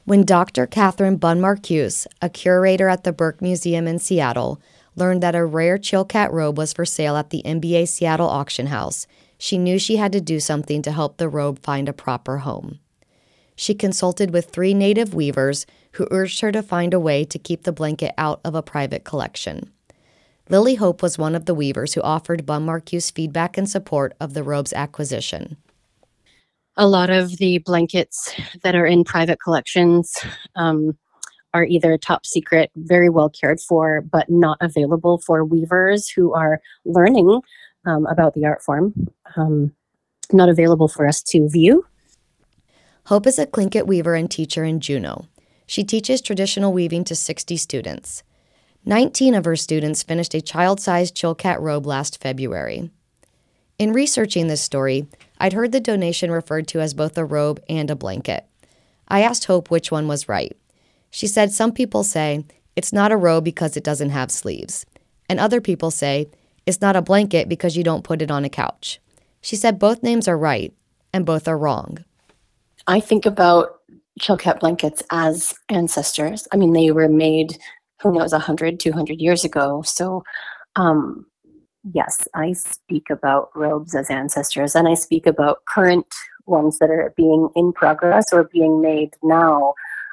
When Dr. Catherine Bunn-Marcuse, a curator at the Burke Museum in Seattle, learned that a rare Chilkat robe was for sale at the NBA Seattle auction house, she knew she had to do something to help the robe find a proper home. She consulted with 3 native weavers who urged her to find a way to keep the blanket out of a private collection. Lily Hope was one of the weavers who offered Bunn-Marcuse feedback and support of the robe's acquisition. A lot of the blankets that are in private collections are either top secret, very well cared for, but not available for weavers who are learning about the art form, not available for us to view. Hope is a Tlingit weaver and teacher in Juneau. She teaches traditional weaving to 60 students. 19 of her students finished a child-sized Chilkat robe last February. In researching this story, I'd heard the donation referred to as both a robe and a blanket. I asked Hope which one was right. She said some people say it's not a robe because it doesn't have sleeves, and other people say it's not a blanket because you don't put it on a couch. She said both names are right, and both are wrong. I think about Chilkat blankets as ancestors. I mean, they were made, who knows, 100, 200 years ago. So, yes, I speak about robes as ancestors, and I speak about current ones that are being in progress or being made now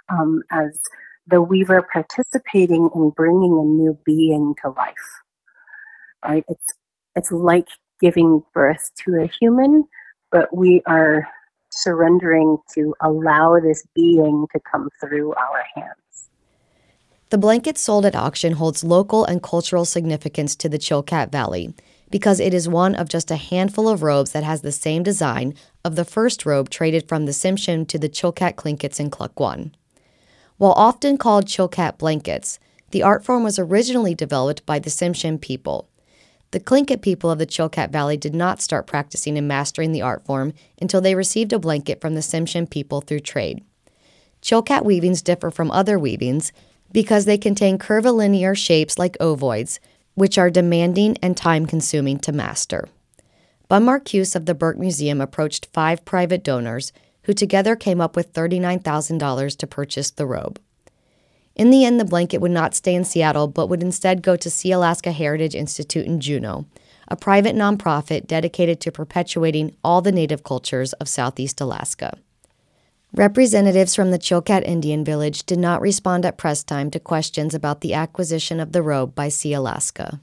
as the weaver participating in bringing a new being to life. Right? It's like giving birth to a human, but we are surrendering to allow this being to come through our hands. The blanket sold at auction holds local and cultural significance to the Chilkat Valley because it is one of just a handful of robes that has the same design of the first robe traded from the Tsimshian to the Chilkat Tlinkits in Klukwan. While often called Chilkat blankets, the art form was originally developed by the Tsimshian people. The Tlingit people of the Chilkat Valley did not start practicing and mastering the art form until they received a blanket from the Tsimshian people through trade. Chilkat weavings differ from other weavings because they contain curvilinear shapes like ovoids, which are demanding and time-consuming to master. Bunn-Marcuse of the Burke Museum approached 5 private donors who together came up with $39,000 to purchase the robe. In the end, the blanket would not stay in Seattle, but would instead go to Sealaska Heritage Institute in Juneau, a private nonprofit dedicated to perpetuating all the native cultures of Southeast Alaska. Representatives from the Chilkat Indian Village did not respond at press time to questions about the acquisition of the robe by Sealaska.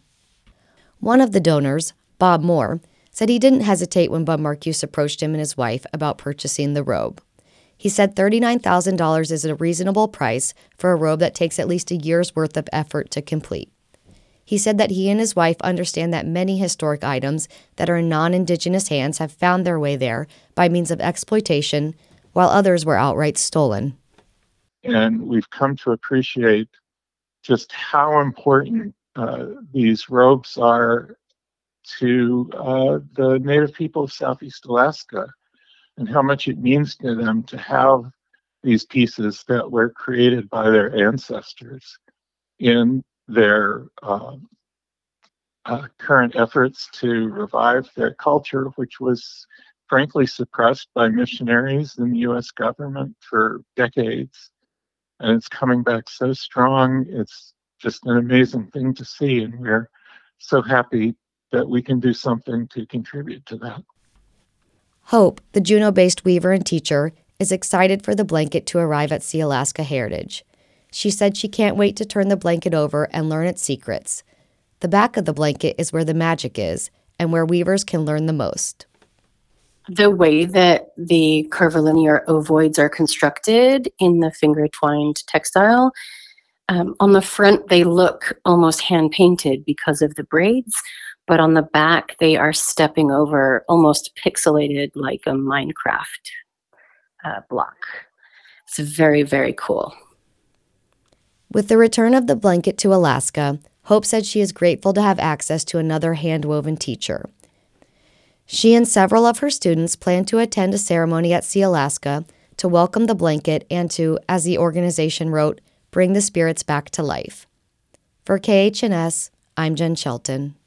One of the donors, Bob Moore, said he didn't hesitate when Bunn-Marcuse approached him and his wife about purchasing the robe. He said $39,000 is a reasonable price for a robe that takes at least a year's worth of effort to complete. He said that he and his wife understand that many historic items that are in non-Indigenous hands have found their way there by means of exploitation, while others were outright stolen. And we've come to appreciate just how important these robes are to the Native people of Southeast Alaska, and how much it means to them to have these pieces that were created by their ancestors in their current efforts to revive their culture, which was frankly suppressed by missionaries and the U.S. government for decades. And it's coming back so strong. It's just an amazing thing to see, and we're so happy that we can do something to contribute to that. Hope, the Juneau-based weaver and teacher, is excited for the blanket to arrive at Sealaska Heritage. She said she can't wait to turn the blanket over and learn its secrets. The back of the blanket is where the magic is and where weavers can learn the most. The way that the curvilinear ovoids are constructed in the finger-twined textile, on the front they look almost hand-painted because of the braids, but on the back, they are stepping over almost pixelated like a Minecraft block. It's very, very cool. With the return of the blanket to Alaska, Hope said she is grateful to have access to another hand-woven teacher. She and several of her students plan to attend a ceremony at Sealaska to welcome the blanket and to, as the organization wrote, bring the spirits back to life. For KHNS, I'm Jen Shelton.